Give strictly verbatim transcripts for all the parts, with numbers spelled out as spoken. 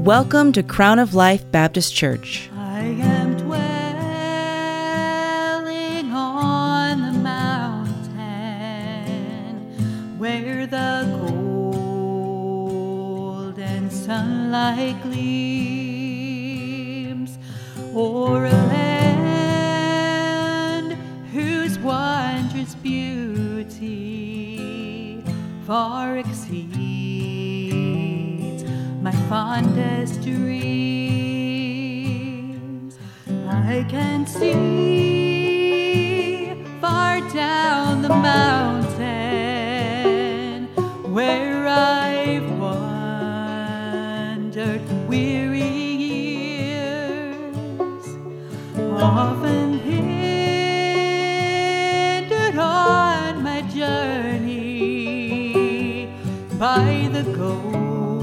Welcome to Crown of Life Baptist Church. I am dwelling on the mountain where the golden sunlight gleams o'er a land whose wondrous beauty far exceeds my fondest dreams. I can see far down the mountain where I've wandered weary years, often hindered on my journey by the ghost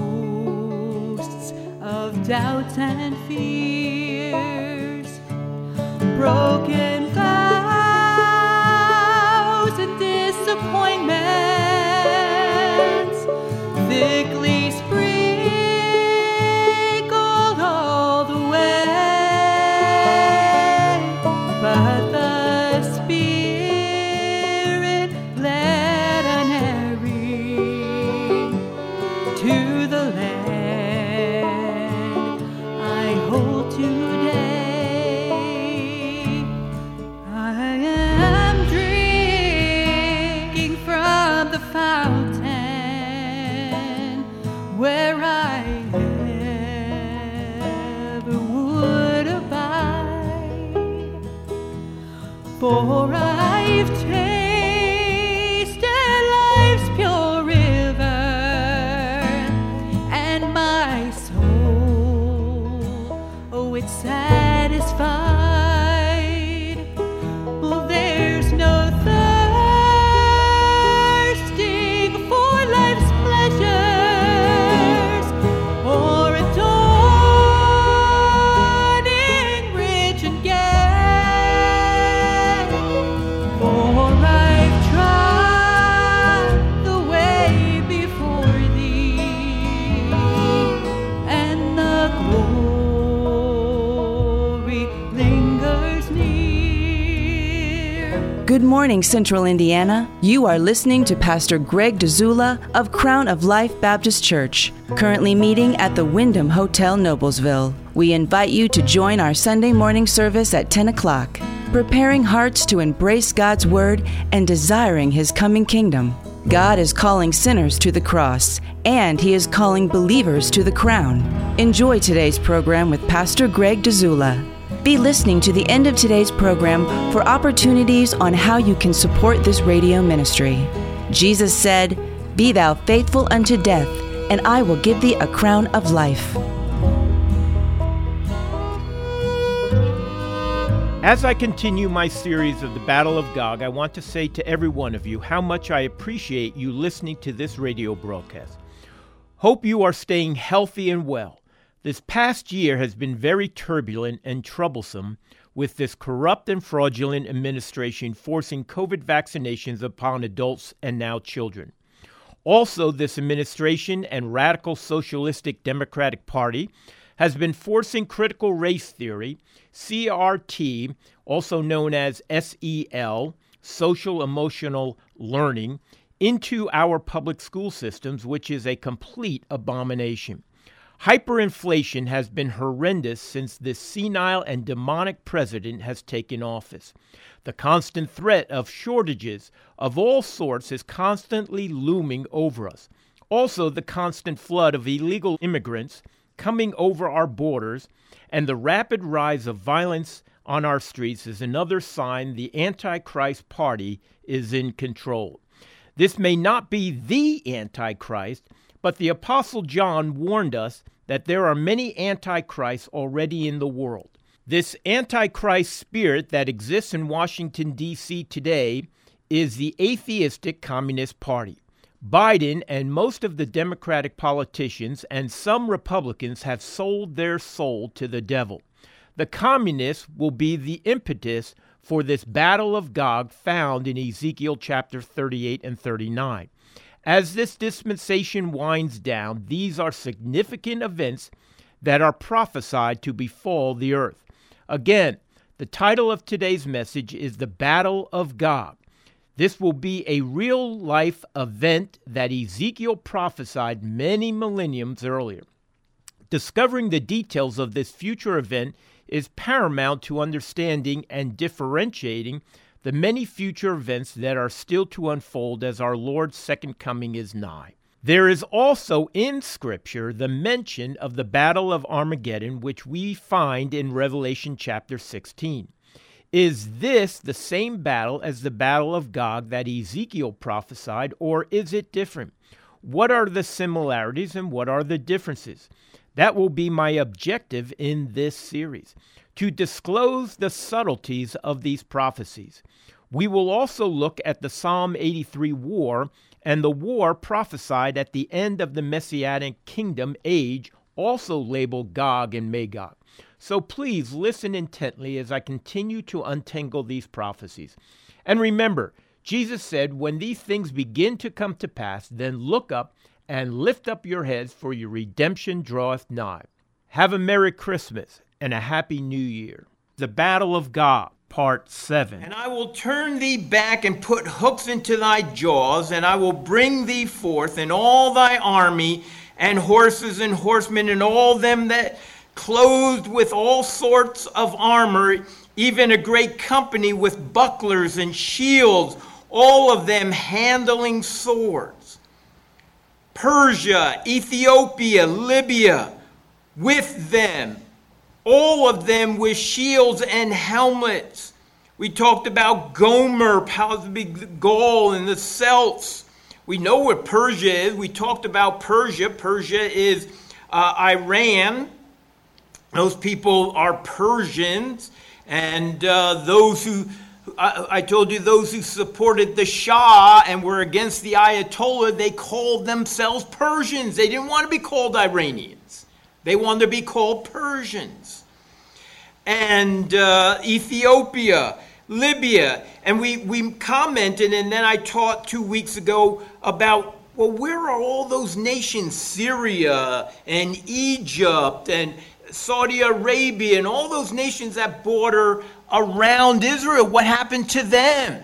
of doubts and fears, broken vows and disappointments, thickly sprinkled all the way, but the Spirit led unerring to the land today. I am drinking from the fountain where I ever would abide, for I've tasted life's pure river, and my soul, oh, it's satisfied. Well, there's no thirsting for life's pleasures or adorning rich and gay, for I've trod the way before thee, and the glory lingers near. Good morning, Central Indiana. You are listening to Pastor Greg Dzula of Crown of Life Baptist Church, currently meeting at the Wyndham Hotel, Noblesville. We invite you to join our Sunday morning service at ten o'clock, preparing hearts to embrace God's Word and desiring His coming kingdom. God is calling sinners to the cross, and He is calling believers to the crown. Enjoy today's program with Pastor Greg Dzula. Be listening to the end of today's program for opportunities on how you can support this radio ministry. Jesus said, "Be thou faithful unto death, and I will give thee a crown of life." As I continue my series of the Battle of Gog, I want to say to every one of you how much I appreciate you listening to this radio broadcast. Hope you are staying healthy and well. This past year has been very turbulent and troublesome, with this corrupt and fraudulent administration forcing COVID vaccinations upon adults and now children. Also, this administration and radical socialistic Democratic Party has been forcing critical race theory, C R T, also known as S E L, social emotional learning, into our public school systems, which is a complete abomination. Hyperinflation has been horrendous since this senile and demonic president has taken office. The constant threat of shortages of all sorts is constantly looming over us. Also, the constant flood of illegal immigrants coming over our borders and the rapid rise of violence on our streets is another sign the Antichrist party is in control. This may not be the Antichrist, but the Apostle John warned us that there are many antichrists already in the world. This antichrist spirit that exists in Washington, D C today is the atheistic Communist Party. Biden and most of the Democratic politicians and some Republicans have sold their soul to the devil. The communists will be the impetus for this battle of Gog found in Ezekiel chapter thirty-eight and thirty-nine. As this dispensation winds down, these are significant events that are prophesied to befall the earth. Again, the title of today's message is The Battle of Gog. This will be a real-life event that Ezekiel prophesied many millenniums earlier. Discovering the details of this future event is paramount to understanding and differentiating the many future events that are still to unfold as our Lord's second coming is nigh. There is also in Scripture the mention of the Battle of Armageddon, which we find in Revelation chapter sixteen. Is this the same battle as the Battle of Gog that Ezekiel prophesied, or is it different? What are the similarities and what are the differences? That will be my objective in this series, to disclose the subtleties of these prophecies. We will also look at the Psalm eighty-three war and the war prophesied at the end of the Messianic kingdom age, also labeled Gog and Magog. So please listen intently as I continue to untangle these prophecies. And remember, Jesus said, when these things begin to come to pass, then look up and lift up your heads, for your redemption draweth nigh. Have a Merry Christmas and a Happy New Year. The Battle of Gog, Part seven. And I will turn thee back and put hooks into thy jaws, and I will bring thee forth and all thy army and horses and horsemen and all them that clothed with all sorts of armor, even a great company with bucklers and shields, all of them handling swords. Persia, Ethiopia, Libya, with them, all of them with shields and helmets. We talked about Gomer, Gaul, and the Celts. We know what Persia is. We talked about Persia. Persia is uh, Iran. Those people are Persians. And uh, those who, I, I told you, those who supported the Shah and were against the Ayatollah, they called themselves Persians. They didn't want to be called Iranians. They wanted to be called Persians. And uh, Ethiopia, Libya. And we, we commented, and then I taught two weeks ago about, well, where are all those nations? Syria and Egypt and Saudi Arabia and all those nations that border around Israel. What happened to them?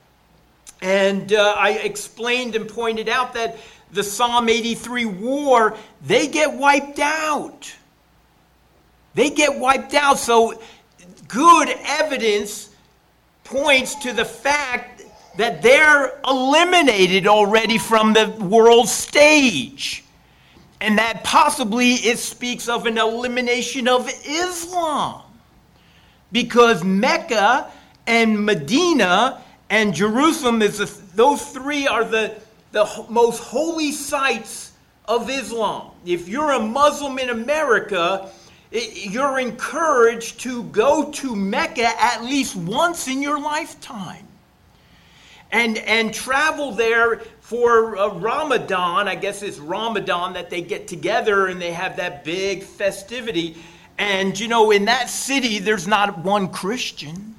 And uh, I explained and pointed out that the Psalm eighty-three war, they get wiped out. They get wiped out. So good evidence points to the fact that they're eliminated already from the world stage. And that possibly it speaks of an elimination of Islam. Because Mecca and Medina and Jerusalem, is the, those three are the the most holy sites of Islam. If you're a Muslim in America, it, you're encouraged to go to Mecca at least once in your lifetime. And, and travel there for uh, Ramadan. I guess it's Ramadan that they get together and they have that big festivity. And, you know, in that city, there's not one Christian.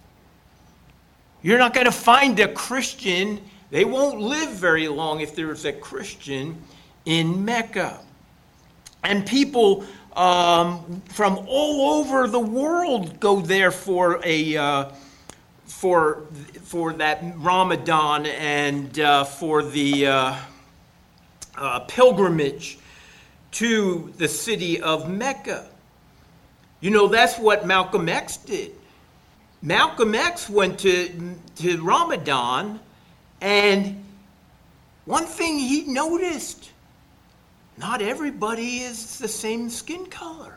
You're not going to find a Christian. They won't live very long if there's a Christian in Mecca. And people um, from all over the world go there for a uh, for for that Ramadan and uh, for the uh, uh, pilgrimage to the city of Mecca. You know, that's what Malcolm X did. Malcolm X went to to Ramadan. And one thing he noticed, not everybody is the same skin color.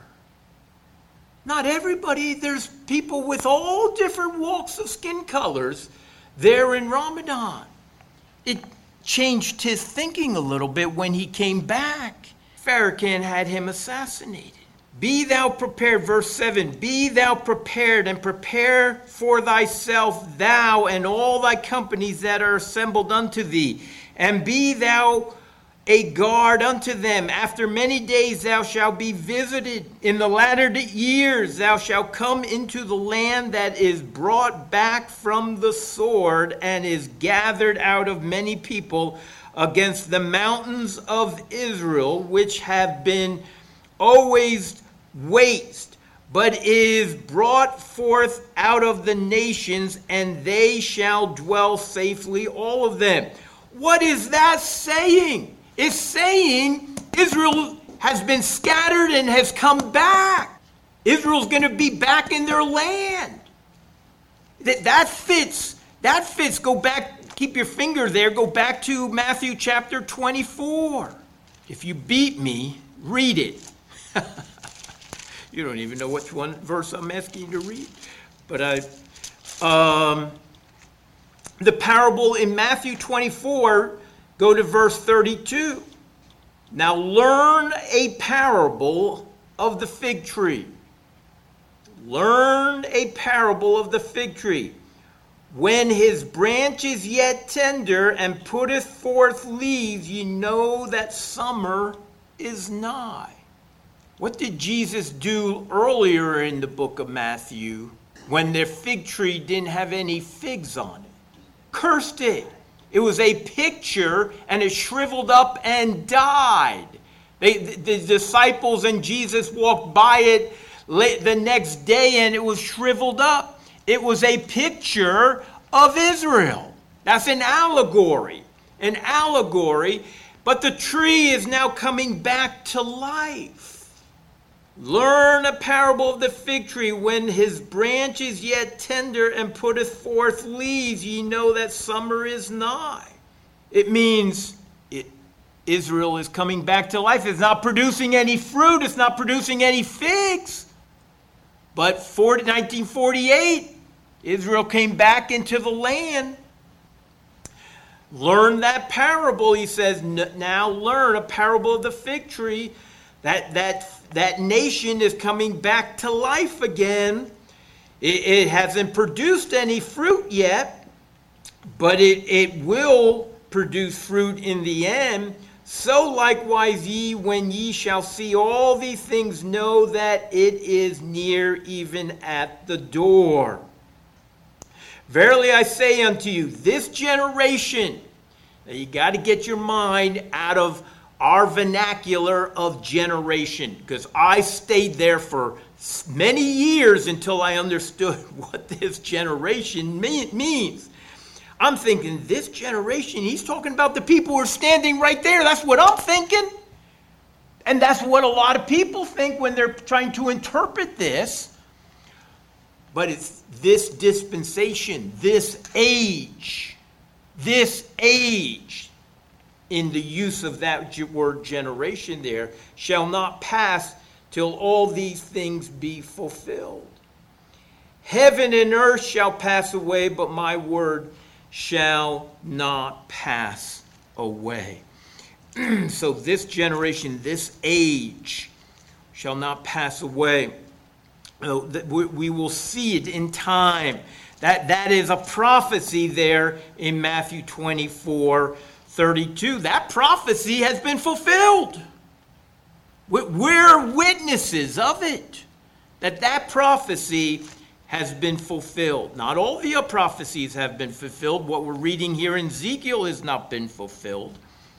Not everybody, there's people with all different walks of skin colors there in Ramadan. It changed his thinking a little bit when he came back. Farrakhan had him assassinated. Be thou prepared, verse seven, be thou prepared and prepare for thyself, thou and all thy companies that are assembled unto thee, and be thou a guard unto them. After many days thou shalt be visited. In the latter years thou shalt come into the land that is brought back from the sword and is gathered out of many people against the mountains of Israel, which have been always waste, but is brought forth out of the nations, and they shall dwell safely, all of them. What is that saying? It's saying Israel has been scattered and has come back. Israel's going to be back in their land. That, that fits. That fits. Go back, keep your finger there. Go back to Matthew chapter twenty-four. If you beat me, read it. You don't even know which one verse I'm asking you to read. But I, um, the parable in Matthew twenty-four, go to verse thirty-two. Now learn a parable of the fig tree. Learn a parable of the fig tree. When his branch is yet tender and putteth forth leaves, ye know that summer is nigh. What did Jesus do earlier in the book of Matthew when their fig tree didn't have any figs on it? Cursed it. It was a picture, and it shriveled up and died. They, the, the disciples and Jesus walked by it the next day, and it was shriveled up. It was a picture of Israel. That's an allegory. An allegory. But the tree is now coming back to life. Learn a parable of the fig tree. When his branch is yet tender and putteth forth leaves, ye know that summer is nigh. It means it, Israel is coming back to life. It's not producing any fruit. It's not producing any figs. But for nineteen forty-eight, Israel came back into the land. Learn that parable, he says. Now learn a parable of the fig tree. That, that, that nation is coming back to life again. It, it hasn't produced any fruit yet, but it, it will produce fruit in the end. So likewise ye, when ye shall see all these things, know that it is near, even at the door. Verily I say unto you, this generation, now you got to get your mind out of our vernacular of generation, because I stayed there for many years until I understood what this generation mean, means. I'm thinking, this generation, he's talking about the people who are standing right there. That's what I'm thinking. And that's what a lot of people think when they're trying to interpret this. But it's this dispensation, this age, this age, in the use of that word generation there, shall not pass till all these things be fulfilled. Heaven and earth shall pass away, but my word shall not pass away. So this generation, this age, shall not pass away. We will see it in time. That, that is a prophecy there in Matthew twenty-four thirty-two. That prophecy has been fulfilled. We're witnesses of it. That that prophecy has been fulfilled. Not all the prophecies have been fulfilled. What we're reading here in Ezekiel has not been fulfilled.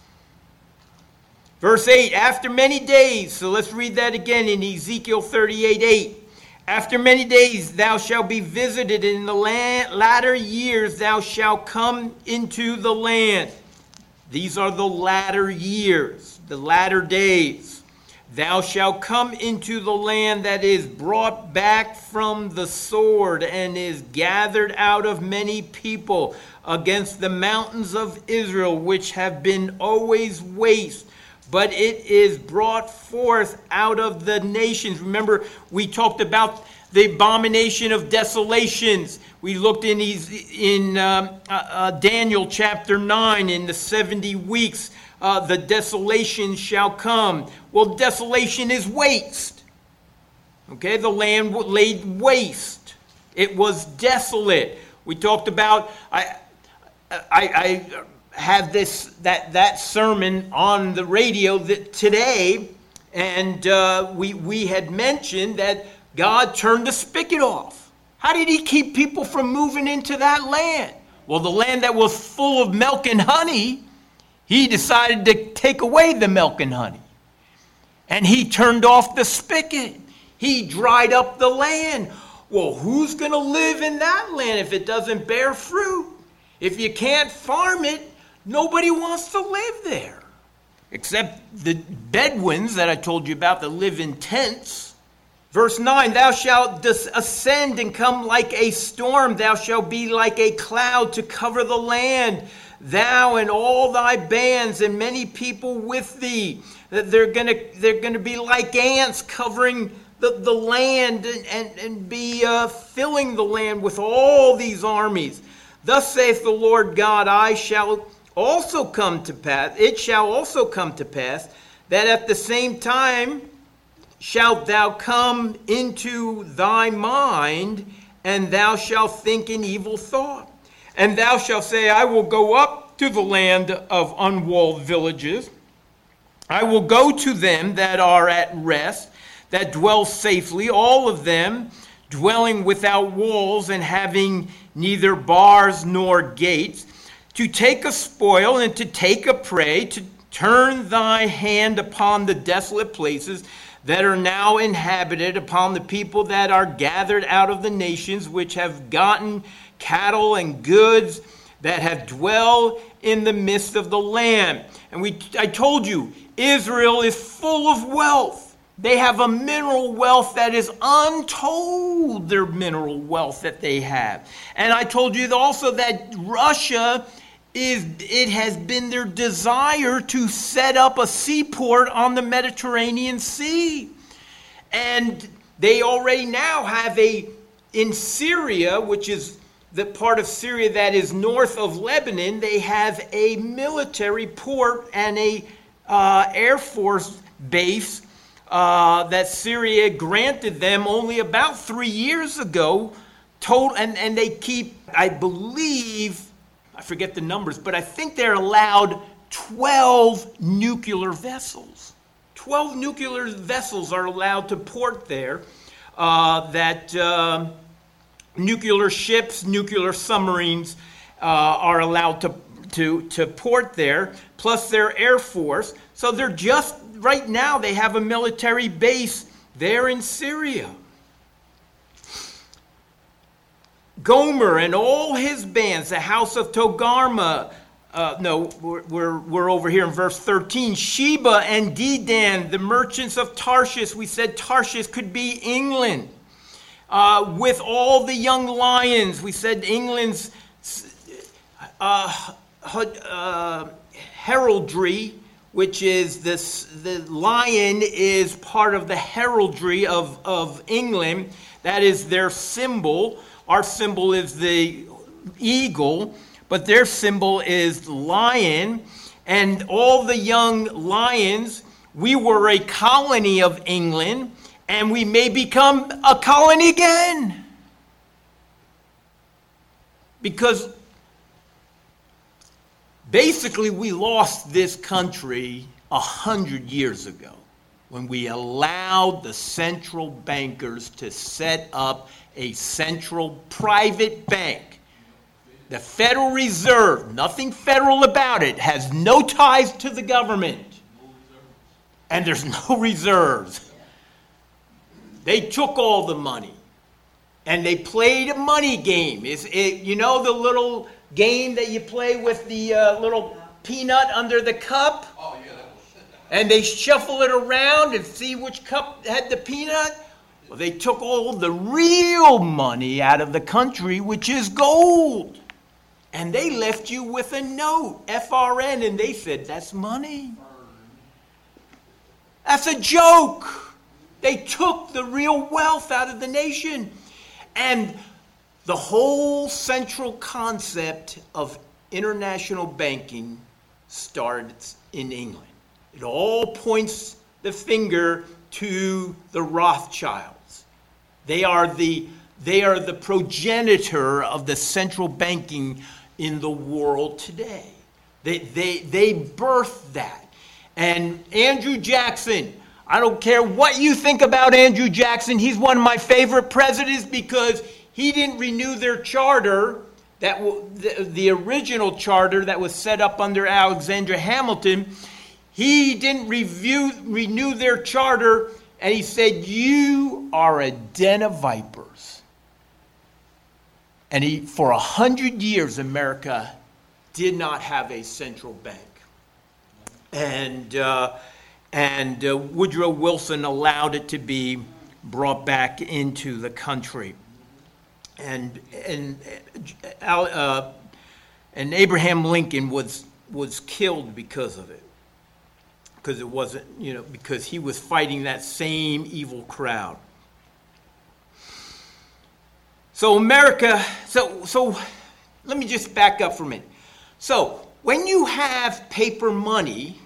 Verse eight, after many days, so let's read that again in Ezekiel thirty-eight eight. After many days thou shalt be visited, in the land, latter years thou shalt come into the land. These are the latter years, the latter days. Thou shalt come into the land that is brought back from the sword and is gathered out of many people against the mountains of Israel, which have been always waste, but it is brought forth out of the nations. Remember, we talked about the abomination of desolations. We looked in in um, uh, uh, Daniel chapter nine, in the seventy weeks, uh, the desolation shall come. Well, desolation is waste. Okay, the land laid waste. It was desolate. We talked about, I, I, I have this that that sermon on the radio that today, and uh, we we had mentioned that God turned the spigot off. How did he keep people from moving into that land? Well, the land that was full of milk and honey, he decided to take away the milk and honey. And he turned off the spigot. He dried up the land. Well, who's going to live in that land if it doesn't bear fruit? If you can't farm it, nobody wants to live there. Except the Bedouins that I told you about that live in tents. Verse nine, thou shalt ascend and come like a storm. Thou shalt be like a cloud to cover the land. Thou and all thy bands and many people with thee. They're going to they're going to be like ants covering the, the land and, and, and be uh, filling the land with all these armies. Thus saith the Lord God, I shall also come to pass, it shall also come to pass, that at the same time shalt thou come into thy mind, and thou shalt think an evil thought. And thou shalt say, I will go up to the land of unwalled villages. I will go to them that are at rest, that dwell safely, all of them dwelling without walls and having neither bars nor gates, to take a spoil and to take a prey, to turn thy hand upon the desolate places that are now inhabited, upon the people that are gathered out of the nations, which have gotten cattle and goods, that have dwelled in the midst of the land. And we, I told you, Israel is full of wealth. They have a mineral wealth that is untold, their mineral wealth that they have. And I told you also that Russia is, it has been their desire to set up a seaport on the Mediterranean Sea. And they already now have a, in Syria, which is the part of Syria that is north of Lebanon, they have a military port and a uh, Air Force base uh, that Syria granted them only about three years ago. Total, and, and they keep, I believe, I forget the numbers, but I think they're allowed twelve nuclear vessels. twelve nuclear vessels are allowed to port there. Uh, that uh, nuclear ships, nuclear submarines uh, are allowed to, to, to port there, plus their Air Force. So they're just, right now, they have a military base there in Syria. Gomer and all his bands, the house of Togarmah, uh, no, we're, we're, we're over here in verse thirteen. Sheba and Dedan, the merchants of Tarshish. We said Tarshish could be England. Uh, with all the young lions. We said England's uh, uh, heraldry, which is this, the lion is part of the heraldry of, of England. That is their symbol. Our symbol is the eagle, but their symbol is the lion. And all the young lions, we were a colony of England, and we may become a colony again. Because basically we lost this country a hundred years ago when we allowed the central bankers to set up a central private bank. The Federal Reserve, nothing federal about it, has no ties to the government. And there's no reserves. They took all the money. And they played a money game. It's, it, you know the little game that you play with the uh, little peanut under the cup? Oh, yeah. And they shuffle it around and see which cup had the peanut? Well, they took all the real money out of the country, which is gold. And they left you with a note, F R N, and they said, that's money. That's a joke. They took the real wealth out of the nation. And the whole central concept of international banking starts in England. It all points the finger to the Rothschilds. They are the, they are the progenitor of the central banking in the world today. They, they, they birthed that. And Andrew Jackson, I don't care what you think about Andrew Jackson, he's one of my favorite presidents because he didn't renew their charter, that w- the, the original charter that was set up under Alexander Hamilton. He didn't review, renew their charter, and he said, you are a den of vipers. And he, for a hundred years, America did not have a central bank. And, uh, and uh, Woodrow Wilson allowed it to be brought back into the country. And, and, uh, and Abraham Lincoln was, was killed because of it. Because it wasn't, you know, because he was fighting that same evil crowd. So America, so so let me just back up for a minute. So when you have paper money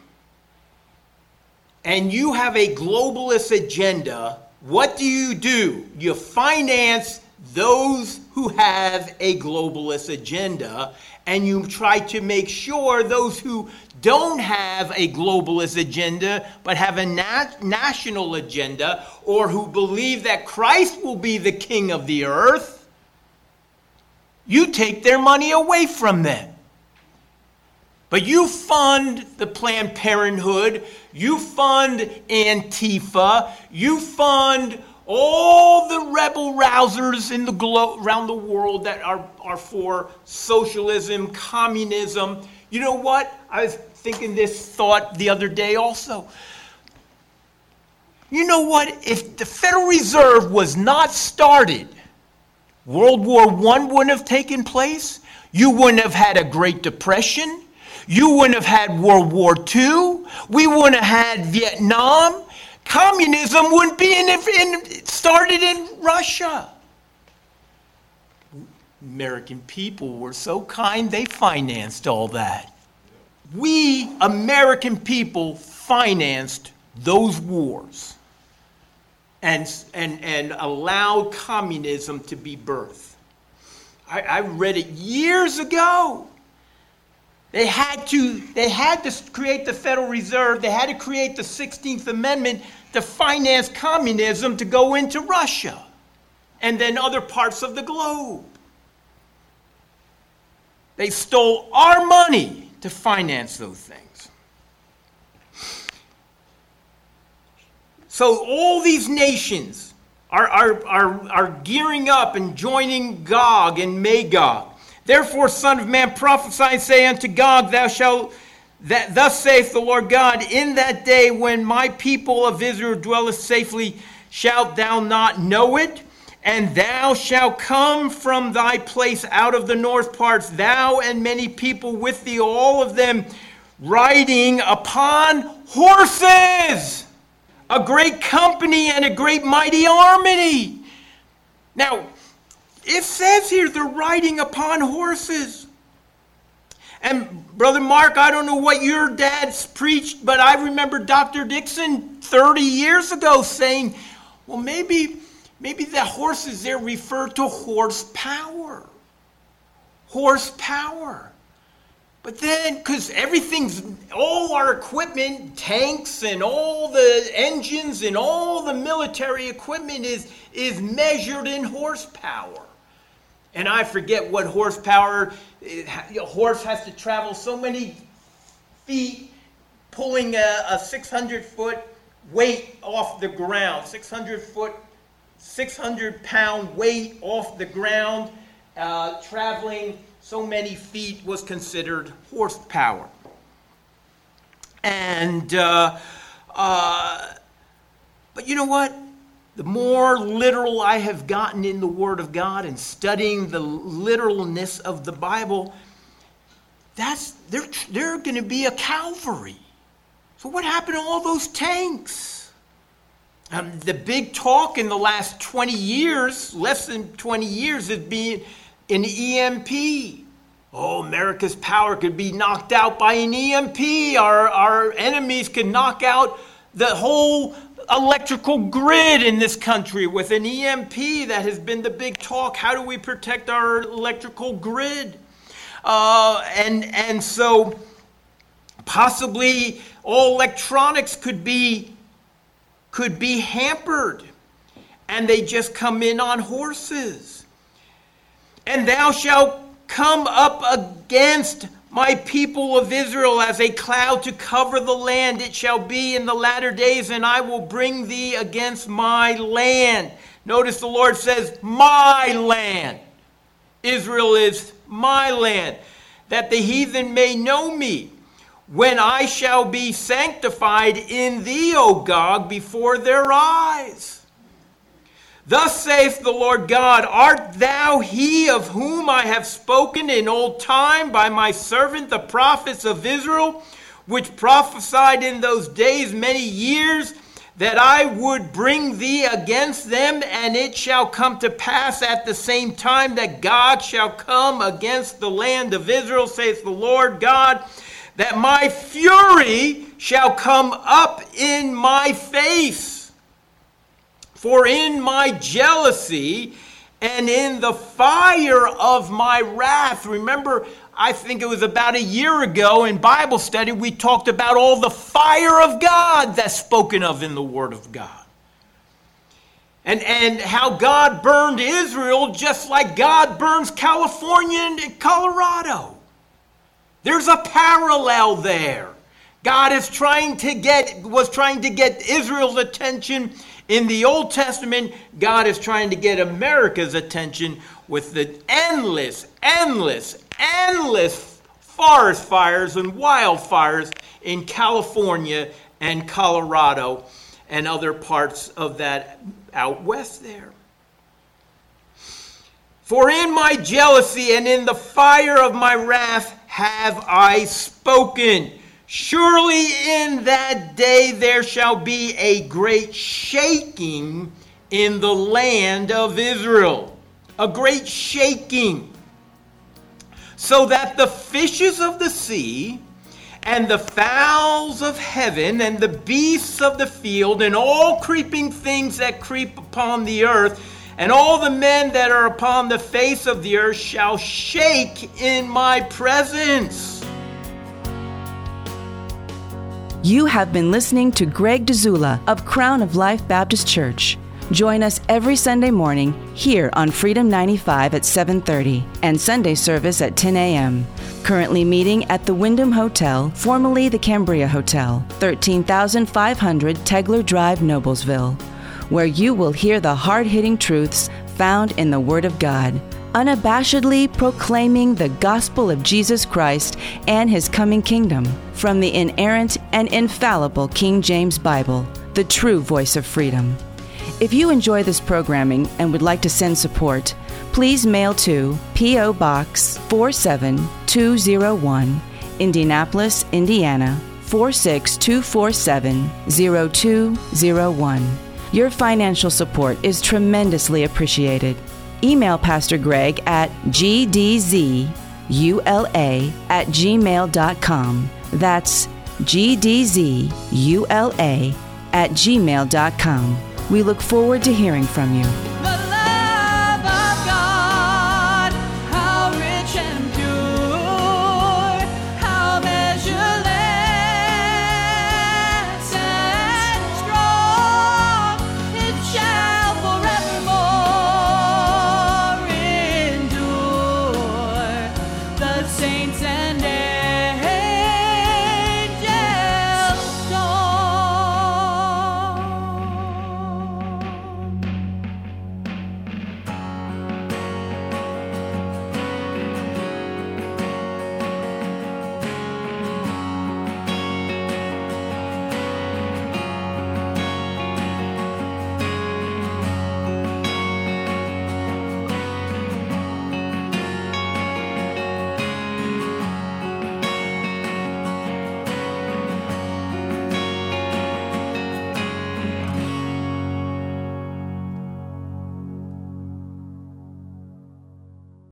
and you have a globalist agenda, what do you do? You finance those who have a globalist agenda, and you try to make sure those who don't have a globalist agenda but have a nat- national agenda, or who believe that Christ will be the king of the earth, you take their money away from them. But you fund the Planned Parenthood, you fund Antifa, you fund all the rebel rousers in the glo- around the world that are, are for socialism, communism. You know what? I was thinking this thought the other day also. You know what? If the Federal Reserve was not started, World War One wouldn't have taken place. You wouldn't have had a Great Depression. You wouldn't have had World War Two. We wouldn't have had Vietnam. Communism wouldn't be in, in started in Russia. American people were so kind, they financed all that. We, American people, financed those wars and, and, and allowed communism to be birthed. I, I read it years ago. They had to, they had to create the Federal Reserve. They had to create the sixteenth Amendment to finance communism to go into Russia and then other parts of the globe. They stole our money to finance those things. So all these nations are, are, are, are gearing up and joining Gog and Magog. Therefore, Son of Man, prophesy and say unto Gog, thou shalt, that thus saith the Lord God, in that day when my people of Israel dwelleth safely, shalt thou not know it? And thou shalt come from thy place out of the north parts, thou and many people with thee, all of them riding upon horses, a great company and a great mighty army. Now, it says here they're riding upon horses. And Brother Mark, I don't know what your dad's preached, but I remember Doctor Dixon thirty years ago saying, well, maybe, maybe the horses there refer to horsepower. Horsepower. But then, because everything's, all our equipment, tanks and all the engines and all the military equipment is, is measured in horsepower. And I forget what horsepower, a horse has to travel so many feet pulling a, a six hundred foot weight off the ground, six hundred foot, six hundred pound weight off the ground, uh, traveling so many feet was considered horsepower. And, uh, uh, but you know what? The more literal I have gotten in the Word of God and studying the literalness of the Bible, that's they're, they're going to be a Calvary. So what happened to all those tanks? Um, the big talk in the last twenty years, less than twenty years, has been an E M P. Oh, America's power could be knocked out by an E M P. Our, our enemies could knock out the whole electrical grid in this country with an E M P. That has been the big talk. How do we protect our electrical grid? Uh, and, and so possibly all electronics could be, could be hampered. And they just come in on horses. And thou shalt come up against My people of Israel as a cloud to cover the land. It shall be in the latter days, and I will bring thee against my land. Notice the Lord says, my land. Israel is my land, that the heathen may know me, when I shall be sanctified in thee, O Gog, before their eyes. Thus saith the Lord God, art thou he of whom I have spoken in old time by my servant the prophets of Israel, which prophesied in those days many years, that I would bring thee against them, and it shall come to pass at the same time that God shall come against the land of Israel, saith the Lord God, that my fury shall come up in my face. For in my jealousy and in the fire of my wrath, remember, I think it was about a year ago in Bible study, we talked about all the fire of God that's spoken of in the Word of God. And, and how God burned Israel just like God burns California and Colorado. There's a parallel there. God is trying to get, was trying to get Israel's attention in the Old Testament. God is trying to get America's attention with the endless, endless, endless forest fires and wildfires in California and Colorado and other parts of that out west there. For in my jealousy and in the fire of my wrath have I spoken. Surely in that day there shall be a great shaking in the land of Israel. A great shaking. So that the fishes of the sea and the fowls of heaven and the beasts of the field and all creeping things that creep upon the earth and all the men that are upon the face of the earth shall shake in my presence. You have been listening to Greg Dzula of Crown of Life Baptist Church. Join us every Sunday morning here on Freedom ninety-five at seven thirty and Sunday service at ten a.m. Currently meeting at the Wyndham Hotel, formerly the Cambria Hotel, thirteen thousand five hundred Tegler Drive, Noblesville, where you will hear the hard-hitting truths found in the Word of God, unabashedly proclaiming the gospel of Jesus Christ and His coming kingdom from the inerrant and infallible King James Bible, the true voice of freedom. If you enjoy this programming and would like to send support, please mail to P O. Box four seven two zero one, Indianapolis, Indiana four six two four seven zero two zero one. Your financial support is tremendously appreciated. Email Pastor Greg at g d z u l a at gmail dot com. That's g d z u l a at gmail dot com. We look forward to hearing from you.